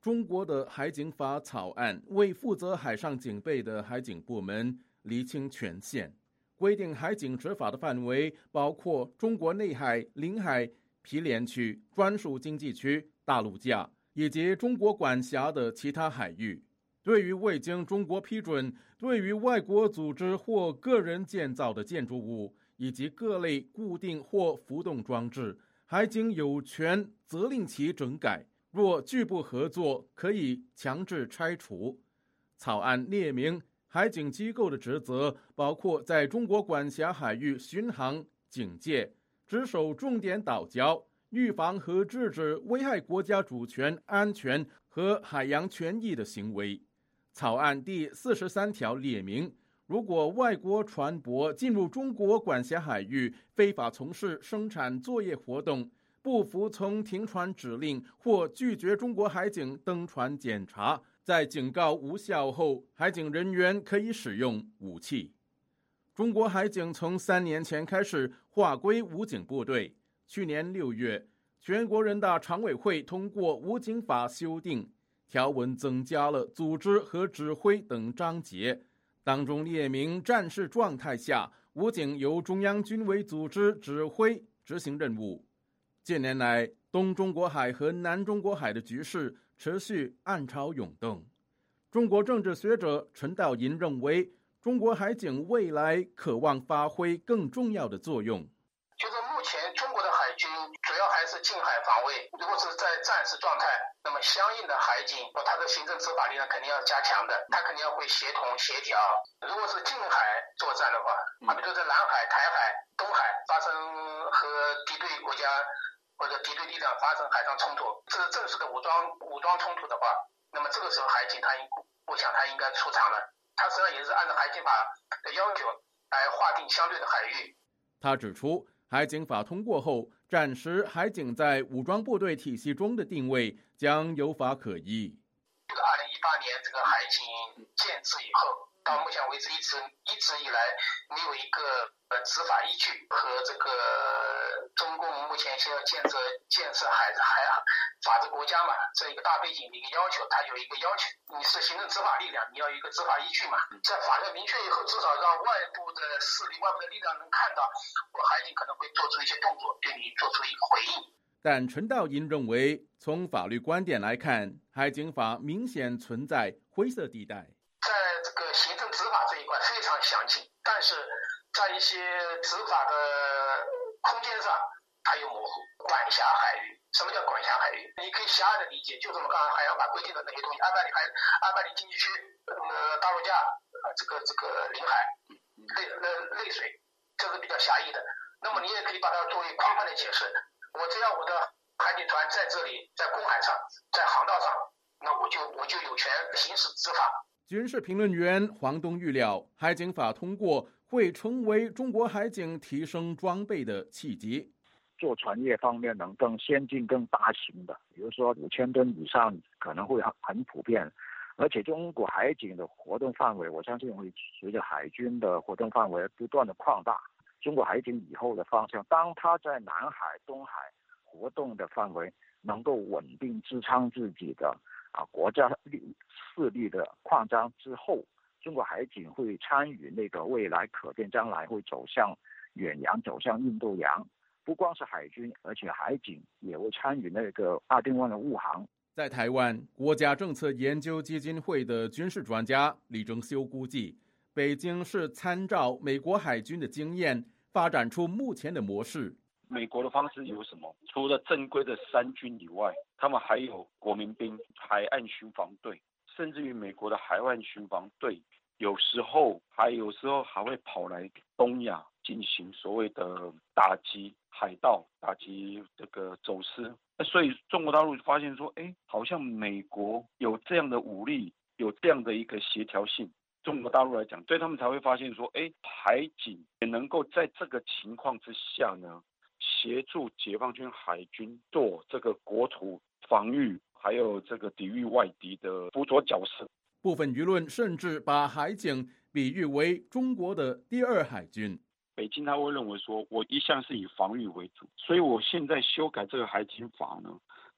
中国的海警法草案为负责海上警备的海警部门厘清权限，规定海警执法的范围包括中国内海、领海、毗连区、专属经济区、大陆架以及中国管辖的其他海域。对于未经中国批准对于外国组织或个人建造的建筑物以及各类固定或浮动装置，海警有权责令其整改，若拒不合作，可以强制拆除。草案列明，海警机构的职责包括在中国管辖海域巡航、警戒、值守重点岛礁、预防和制止危害国家主权、安全和海洋权益的行为。草案第43条列明，如果外国船舶进入中国管辖海域，非法从事生产作业活动，不服从停船指令或拒绝中国海警登船检查，在警告无效后，海警人员可以使用武器。中国海警从3年前开始划归武警部队。去年6月，全国人大常委会通过武警法修订，条文增加了组织和指挥等章节，当中列明战时状态下，武警由中央军委组织指挥执行任务。近年来，东中国海和南中国海的局势持续暗潮涌动。中国政治学者陈道银认为，中国海警未来渴望发挥更重要的作用。 就是目前中国的海军主要还是近海防卫，如果是在战时状态，那么相应的海警它的行政执法力呢肯定要加强的，它肯定要会协同协调。如果是近海作战的话，比如说在南海、台海、东海发生和敌对国家或者敌对力量发生海上冲突，这是正式的武装冲突的话，那么这个时候海警我想他应该出场了。他实际上也是按照海警法的要求来划定相对的海域。 他指出，海警法通过后，战时海警在武装部队体系中的定位将有法可依。 2018年这个海警建制以后，到目前为止一直以来没有一个执法依据，和这个中共目前现在建设法治国家嘛，这一个大背景的一个要求，它有一个要求，你是行政执法力量，你要有一个执法依据嘛。在法律明确以后，至少让外部的势力、外部的力量能看到，我海警可能会做出一些动作，对你做出一个回应。 但陈道银认为，从法律观点来看，海警法明显存在灰色地带。 在这个行政执法这一块非常详尽，但是在一些执法的空间上它又模糊。管辖海域，什么叫管辖海域？你可以狭隘的理解，就是我们刚才海洋法规定的那些东西，阿巴里经济区、大陆架、这个领海、内水，这是比较狭义的。那么你也可以把它作为宽泛的解释。我只要我的海警船在这里，在公海上，在航道上，那我就有权行使执法。 军事评论员黄东预料，海警法通过会成为中国海警提升装备的契机。 做船业方面能更先进、更大型的，比如说5000吨以上可能会很普遍。而且中国海警的活动范围，我相信会随着海军的活动范围不断的扩大。中国海警以后的方向，当它在南海、东海活动的范围能够稳定支撑自己的国家势力的扩张之后，中国海警会参与那个未来可见将来会走向远洋、走向印度洋。不光是海军，而且海警也会参与那个亚丁湾的护航。 在台湾，国家政策研究基金会的军事专家李正修估计，北京是参照美国海军的经验，发展出目前的模式。 美国的方式有什么？除了正规的三军以外，他们还有国民兵、海岸巡防队，甚至于美国的海岸巡防队，有时候还会跑来东亚进行所谓的打击海盗、打击这个走私。所以中国大陆发现说，好像美国有这样的武力，有这样的一个协调性。中国大陆来讲，所以他们才会发现说，海警也能够在这个情况之下呢，协助解放军海军做这个国土防御，还有这个抵御外敌的辅佐角色。 部分舆论甚至把海警比喻为中国的第二海军。 北京他会认为说，我一向是以防御为主，所以我现在修改这个海警法呢，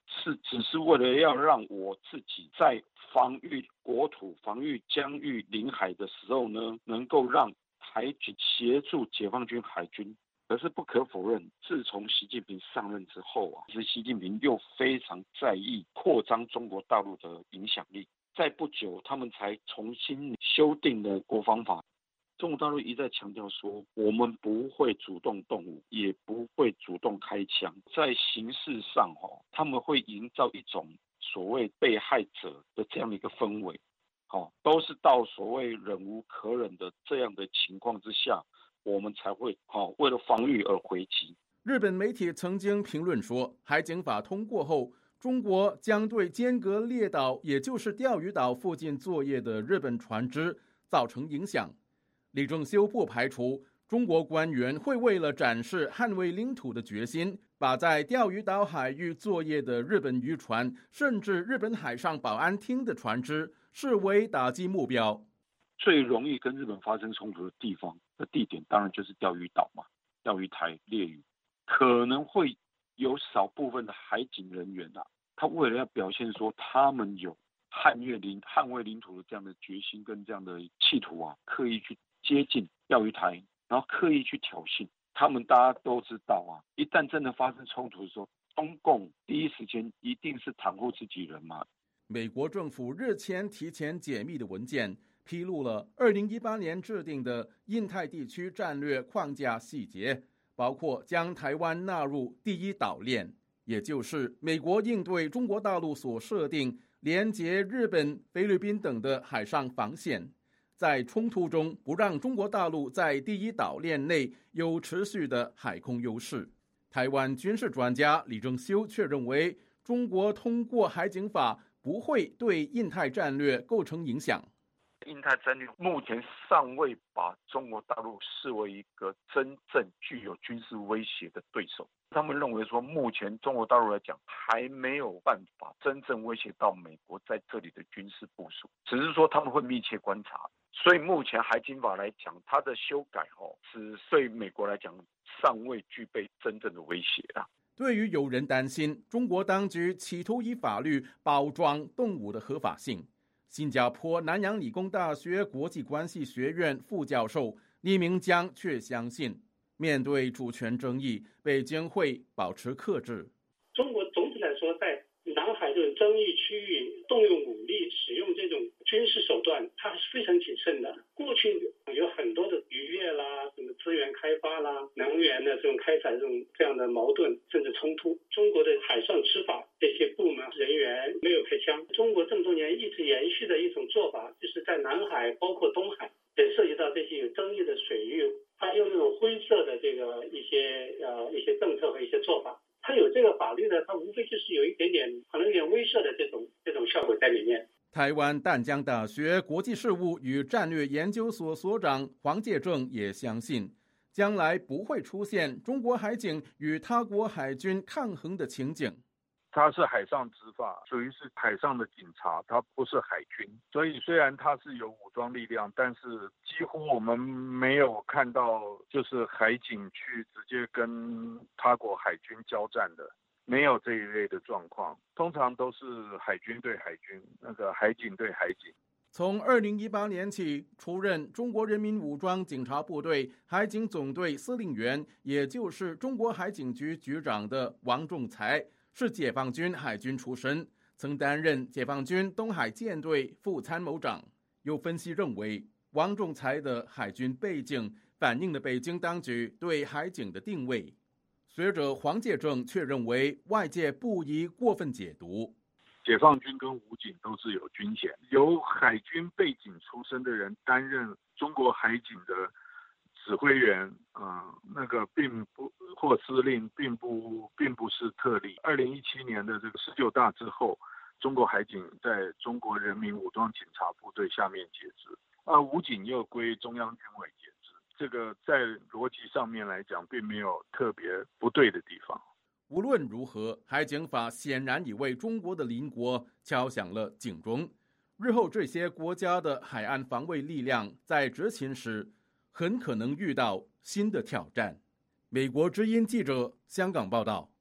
只是为了要让我自己在防御国土、防御疆域、领海的时候呢，能够让海军协助解放军海军。可是不可否认，自从习近平上任之后啊，其实习近平又非常在意扩张中国大陆的影响力。在不久，他们才重新修订了国防法。中国大陆一再强调说，我们不会主动动武，也不会主动开枪。在形式上，他们会营造一种所谓被害者的这样的一个氛围，都是到所谓忍无可忍的这样的情况之下，我们才会为了防御而回击。 日本媒体曾经评论说，海警法通过后，中国将对间隔列岛，也就是钓鱼岛附近作业的日本船只造成影响。李正修不排除中国官员会为了展示捍卫领土的决心，把在钓鱼岛海域作业的日本渔船，甚至日本海上保安厅的船只视为打击目标。 最容易跟日本发生冲突的地点，当然就是钓鱼岛嘛，钓鱼台列屿，可能会有少部分的海警人员他为了要表现说他们有捍卫领土的这样的决心跟这样的企图刻意去接近钓鱼台，然后刻意去挑衅。他们大家都知道一旦真的发生冲突的时候，中共第一时间一定是袒护自己人嘛。 美国政府日前提前解密的文件披露了2018年制定的印太地区战略框架细节，包括将台湾纳入第一岛链，也就是美国应对中国大陆所设定连结日本、菲律宾等的海上防线，在冲突中不让中国大陆在第一岛链内有持续的海空优势。台湾军事专家李正修却认为，中国通过海警法不会对印太战略构成影响。 印太战略目前尚未把中国大陆视为一个真正具有军事威胁的对手。他们认为说，目前中国大陆来讲还没有办法真正威胁到美国在这里的军事部署，只是说他们会密切观察。所以目前海警法来讲，它的修改只对美国来讲尚未具备真正的威胁对于有人担心中国当局企图以法律包装动武的合法性，新加坡南洋理工大学国际关系学院副教授李明江却相信，面对主权争议，北京会保持克制。 中国总体来说，在南海这种争议区域动用武力、使用这种军事手段，它还是非常谨慎的。过去有很多的渔业啦、什么资源开发啦、能源的这种开采这样的矛盾甚至冲突，中国的海上执法这些部门人员没有开枪。中国这么多年一直延续的一种做法，就是在南海包括东海也涉及到这些有争议的水域，它用这种灰色的这个一些政策和一些做法，它有这个法律呢，它无非就是有一点点可能有点威慑的这种效果在里面。 台湾淡江大学国际事务与战略研究所所长黄介正也相信，将来不会出现中国海警与他国海军抗衡的情景。 它是海上执法，属于是海上的警察，它不是海军。所以虽然它是有武装力量，但是几乎我们没有看到就是海警去直接跟他国海军交战的，没有这一类的状况。通常都是海军对海军，那个海警对海警。 从2018年起，出任中国人民武装警察部队海警总队司令员，也就是中国海警局局长的王仲才，是解放军海军出身，曾担任解放军东海舰队副参谋长。有分析认为，王仲才的海军背景反映了北京当局对海警的定位。学者黄介正却认为，外界不宜过分解读。 解放军跟武警都是有军衔，由海军背景出身的人担任中国海警的指挥员，那个并不或司令并不是特例。2017年的这个19大之后，中国海警在中国人民武装警察部队下面解职，武警又归中央军委解职。这个在逻辑上面来讲，并没有特别不对的地方。 无论如何，海警法显然已为中国的邻国敲响了警钟。日后这些国家的海岸防卫力量在执勤时，很可能遇到新的挑战。美国之音记者香港报道。